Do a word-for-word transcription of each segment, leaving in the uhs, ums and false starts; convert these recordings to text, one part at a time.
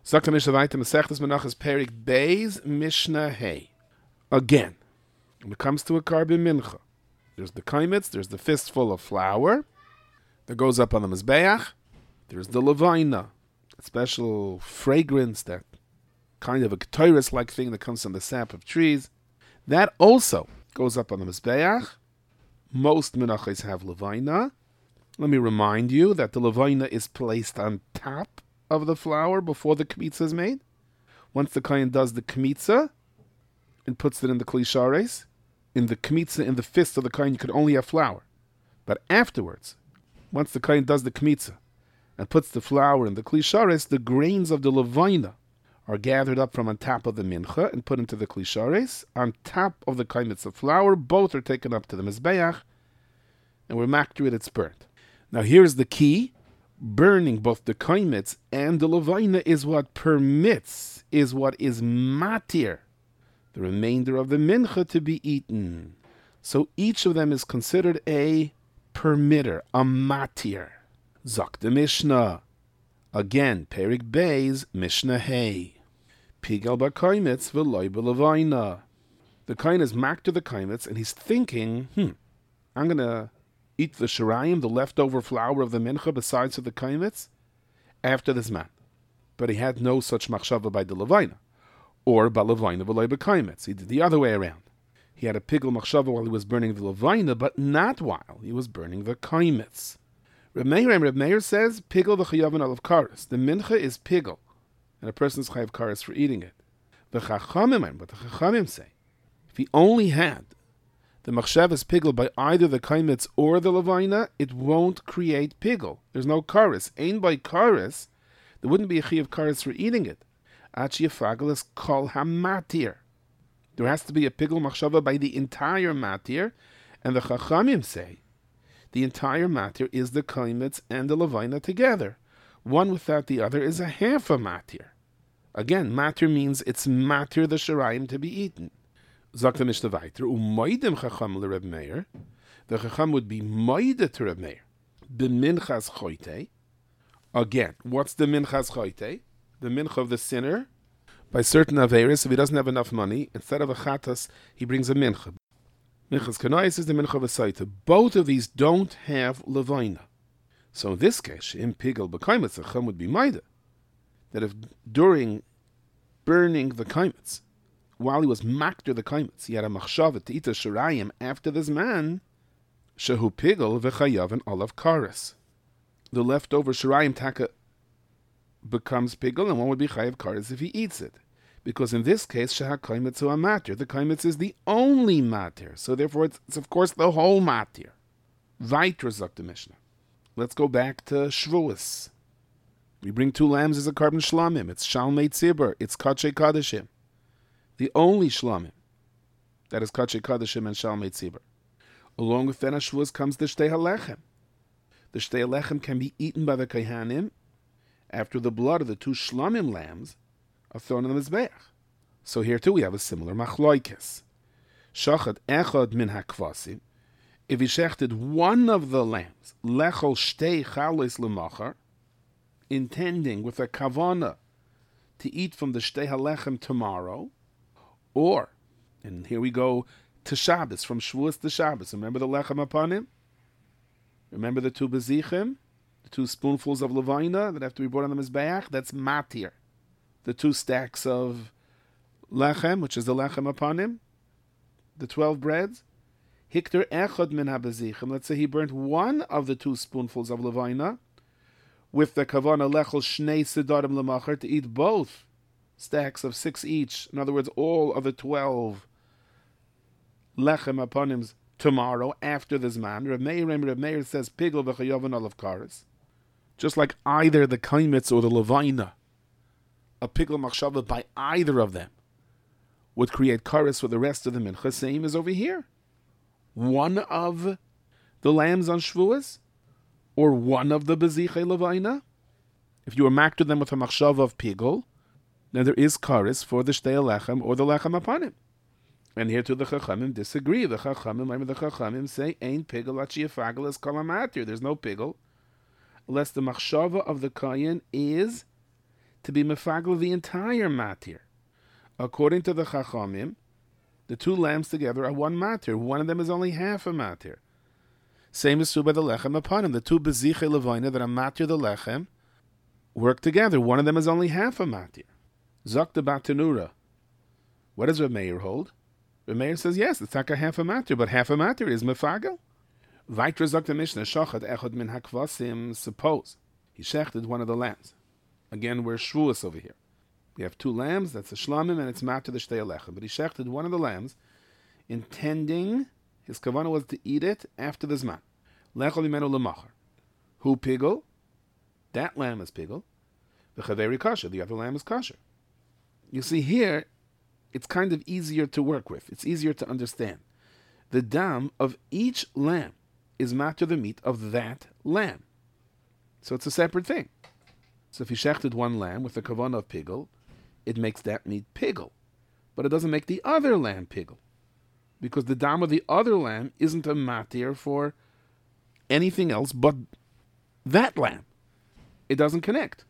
Sagt der Mishnah weiter, Masechtas Menachos Perik Beis Mishnah Hey. Again, when it comes to a carbon mincha, there's the kaimitz, there's the fistful of flour that goes up on the mizbeach. There's the levina, a special fragrance, that kind of a ketores-like thing that comes from the sap of trees. That also goes up on the mizbeach. Most menachos have levina. Let me remind you that the levina is placed on top of the flour before the kmitza is made. Once the kohen does the kmitza and puts it in the kli shares, in the kmitza, in the fist of the kohen, you could only have flour. But afterwards, once the kohen does the kmitza and puts the flour in the kli shares, the grains of the levina are gathered up from on top of the mincha and put into the kli shares. On top of the kaimitz of flour, both are taken up to the mizbeach, and we're makter it, it's burnt. Now here's the key. Burning both the kaimitz and the levina is what permits, is what is matir, the remainder of the mincha to be eaten. So each of them is considered a permitter, a matir. Zok the Mishnah. Again, Perik Beis, Mishnah Hey. Pigel b'kaimitz v'loy b'levina. The kohen is makter the kaimitz, and he's thinking, hmm, I'm going to eat the shirayim, the leftover flour of the mincha, besides of the kaimitz, after this man. But he had no such machshava by the levina, or by levina v'loy b'kaimitz. He did the other way around. He had a pigel machshava while he was burning the levina, but not while he was burning the kaimitz. Reb Meir, Reb Meir says, pigel v'chayavin olav kares. The mincha is pigel, and a person's chayav kares for eating it. The chachamim, but the chachamim say, if he only had the machshav is pigel by either the kaimitz or the levina, it won't create pigel. There's no kares. Ain by kares, there wouldn't be a chayav kares for eating it. Achi yafagel is kol hamatir. There has to be a pigel machshava by the entire matir, and the chachamim say the entire matir is the kaimitz and the levina together. One without the other is a half a matir. Again, matir means it's matir the shirayim to be eaten. Sagt the Mishnah weiter, u'moidem chacham l'Reb Meir, the chacham would be moide to Reb Meir, b'minchas choite. Again, what's the minchas choite? The mincha of the sinner. By certain averis, if he doesn't have enough money, instead of a chatas, he brings a mincha. Minchas kanais is the mincha of a saita. Both of these don't have levina. So in this case, in pigel b'kaimitz, the chacham would be moide, that if during burning the kaimitz, while he was makter the kaimitz, he had a machshava to eat a shirayim after this man, shehu pigel v'chayav and olav kares. The leftover shirayim taka becomes pigel, and one would be chayav kares if he eats it. Because in this case, sheha kaimitz hu a matir. The kaimitz is the only matir. So therefore, it's, it's of course the whole matir. Weiter sagt the Mishnah. Let's go back to Shvuos. We bring two lambs as a carbon shlamim. It's shalmei tzibur. It's kachei kadeshim. The only shlamim that is kachei kadeshim and shalmei tzibur. Along with that, Shvuos comes the shtei halechem. The shtei halechem can be eaten by the kohanim after the blood of the two shlamim lambs are thrown in the mizbeach. So here too we have a similar machloikes. Shachat echad min hakvasim. If he shechted one of the lambs, lechol shtei chalos lemachar, intending with a kavana to eat from the shtei halechem tomorrow, or, and here we go to Shabbos, from Shavuos to Shabbos. Remember the lechem upon him? Remember the two bezichim? The two spoonfuls of levina that have to be brought on the mizbeach? That's matir. The two stacks of lechem, which is the lechem upon him, the twelve breads. Hikter echad min ha-bezichim. Let's say he burnt one of the two spoonfuls of levina with the kavana lechel shnei sedarim lemachar, to eat both stacks of six each. In other words, all of the twelve lechem upon him tomorrow after the zman. Reb Meir, Reb Meir says pigel v'chayavan olav kares. Just like either the kaimitz or the levina, a pigel machshava by either of them would create kares for the rest of the mincha. Same as over here. One of the lambs on Shvuos, or one of the bezichei levina. If you were makter them with a machshava of pigel, then there is kares for the shtei lechem or the lechem upon him. And here too the chachamim disagree. The chachamim, I mean the chachamim say, "Ain't pigel achi yafagel es kol hamatir." There's no pigel unless the machshava of the kohen is to be mefagel the entire matir. According to the Chachamim, the two lambs together are one matir. One of them is only half a matir. Same is true by the lechem upon him. The two beziche levoina that are matir the lechem work together. One of them is only half a matir. Zok Batanura. What does Reb Meir hold? Reb Meir says, yes, it's like a half a matir, but half a matir is mefagel. Vaytra Zok the Mishnah, shochet echad min hakvasim, suppose he shechted one of the lambs. Again, we're shvuas over here. We have two lambs, that's a shlamim, and it's matir the shtei alechem. But he shechted one of the lambs, intending, his kavanah was to eat it after the zman. Lechol imenu lemachar. Who pigel? That lamb is pigel. The chaveri kosher, the other lamb is kosher. You see here, it's kind of easier to work with. It's easier to understand. The dam of each lamb is matir the meat of that lamb. So it's a separate thing. So if you shechted one lamb with the kavanah of pigel, it makes that meat pigel. But it doesn't make the other lamb pigel. Because the dam of the other lamb isn't a matir for anything else but that lamb. It doesn't connect.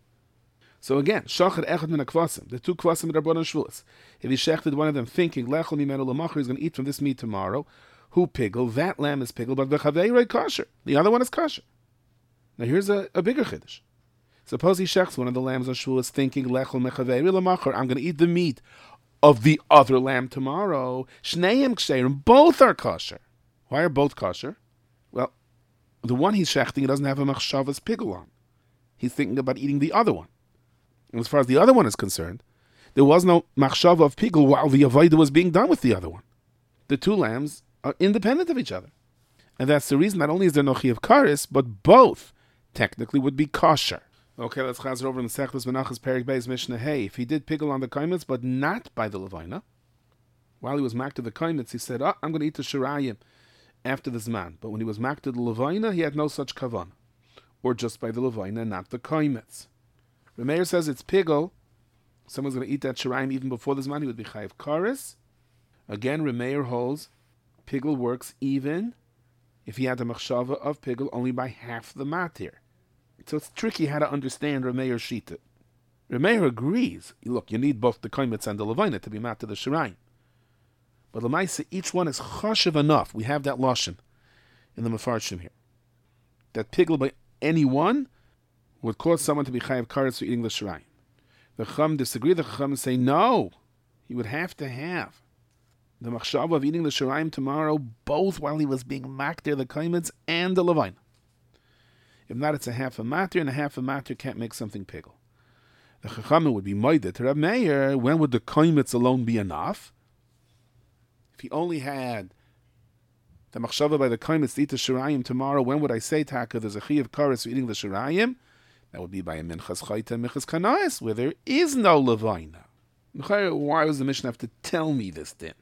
So again, shachar echad min hakvasim, the two kvasim that are brought on shvuas. If he shechted one of them thinking, lechol mimenu lemachar, he's going to eat from this meat tomorrow, who pigel? That lamb is pigel, but v'chaveirei kosher. The other one is kosher. Now here's a, a bigger chiddush. Suppose he shechs one of the lambs on shvuas thinking, lechol mechaveirei lemachar, I'm going to eat the meat of the other lamb tomorrow. Shneim ksherim, both are kosher. Why are both kosher? Well, the one he's shechting, he doesn't have a machshavas pigel on. He's thinking about eating the other one. And as far as the other one is concerned, there was no machshava of pigel while the avodah was being done with the other one. The two lambs are independent of each other. And that's the reason not only is there no chi of karis, but both technically would be kosher. Okay, let's chazer over in the Sechtas Menachos Perek Beis Mishnah Hey. If he did pigel on the kaimitz, but not by the levina, while he was mak to the kaimitz, he said, oh, I'm going to eat the shirayim after the zman. But when he was mak to the levina, he had no such kavanah. Or just by the levina, not the kaimitz. Reb Meir says it's pigel. Someone's going to eat that shirayim even before the zman, he would be chayiv karis. Again, Reb Meir holds pigel works even if he had the machshava of pigel only by half the matir. So it's tricky how to understand Reb Meir's shita. Reb Meir agrees. Look, you need both the kaimitz and the levina to be matir the shirayim. But l'maisa, each one is chashiv enough. We have that lashon in the Mefarshim here. That pigel by any one would cause someone to be chayiv karetz for eating the shirayim. The Chacham disagree. The Chacham say no. He would have to have the machshava of eating the shirayim tomorrow, both while he was being makdir the kaimitz and the levina. If not, it's a half a matir, and a half a matir can't make something pigel. The Chacham would be moided to Reb Meir. When would the kaimitz alone be enough? If he only had the machshava by the kaimitz to eat the shirayim tomorrow, when would I say taka there's a chi of kares for eating the shirayim? That would be by a minchas chayta and minchas kanais, where there is no levina. Why does the Mishnah have to tell me this then?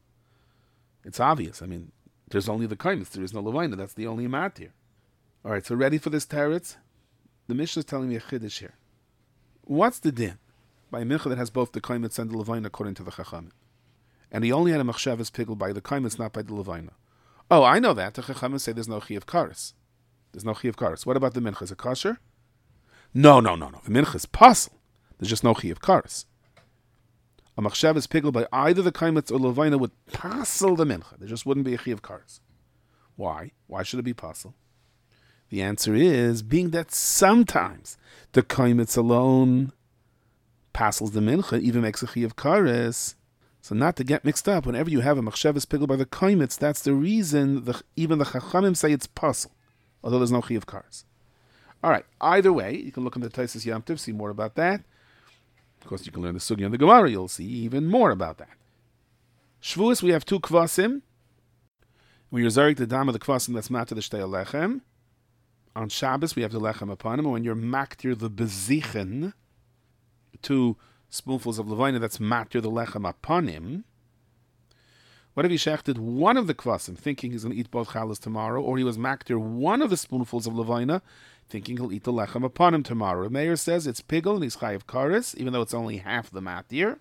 It's obvious. I mean, there's only the kaimitz, there is no levina. That's the only matir. All right, so ready for this teretz? The Mishnah is telling me a chiddush here. What's the din by a mincha that has both the kaimitz and the levina according to the Chachamim? And he only had a machshavas pigel by the kaimitz, not by the levina. Oh, I know that. The Chachamim say there's no chi of kares. There's no chi of kares. What about the mincha? Is it kosher? No, no, no, no. The mincha is pasul. There's just no chi of kares. A machshavas pigel by either the kaimitz or levina would pasul the mincha. There just wouldn't be a chi of kares. Why? Why should it be pasul? The answer is, being that sometimes the kaimitz alone passes the mincha, even makes a chi of kares. So not to get mixed up, whenever you have a machshavas pigel by the kaimitz, that's the reason the, even the chachamim say it's pasul, although there's no chi of kares. All right, either way, you can look in the Taisus Yom Tov, see more about that. Of course, you can learn the Sugya and the Gemara, you'll see even more about that. Shvuas, we have two kvasim. When you're zarik the dam of the kvasim, that's matir the shtei alechem. On Shabbos, we have the lechem upon him. And when you're maktir the bezichen, two spoonfuls of levina, that's maktir the lechem upon him. What if he shechted one of the kvasim, thinking he's going to eat both chalas tomorrow, or he was maktir one of the spoonfuls of levina, thinking he'll eat the lechem upon him tomorrow? The mayor says it's pigel and he's chayiv kares, even though it's only half the matir.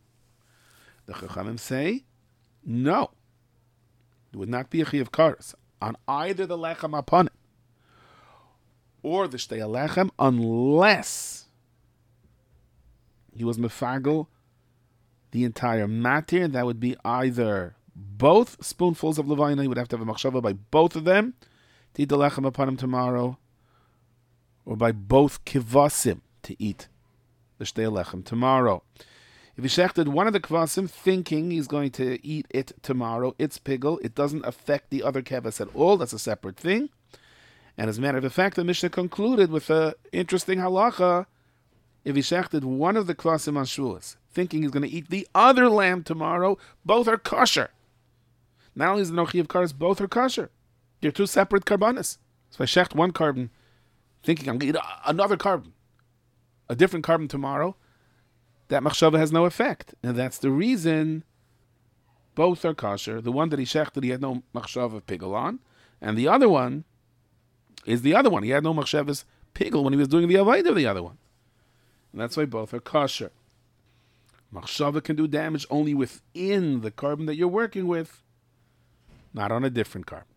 The chachamim say, no, it would not be a chayiv kares on either the lechem upon him or the shtei alechem, unless he was mefagel the entire matir. That would be either both spoonfuls of levina. He would have to have a machshava by both of them to eat the lechem upon him tomorrow, or by both kivasim to eat the shtei lechem tomorrow. If he shechted one of the kvasim thinking he's going to eat it tomorrow, it's pigel. It doesn't affect the other kevas at all. That's a separate thing. And as a matter of fact, the Mishnah concluded with an interesting halacha. If he shechted one of the kvasim on Shavuos, thinking he's going to eat the other lamb tomorrow, both are kosher. Not only is the nochi of kares, both are kosher. They're two separate karbanis. So if I shecht one carbon, thinking I'm going to eat another carbon, a different carbon tomorrow, that machshava has no effect. And that's the reason both are kosher. The one that he shechted, he had no machshava pigel on, and the other one is the other one. He had no machshavas pigel when he was doing the avodah of the other one. And that's why both are kosher. Machshava can do damage only within the carbon that you're working with, not on a different carbon.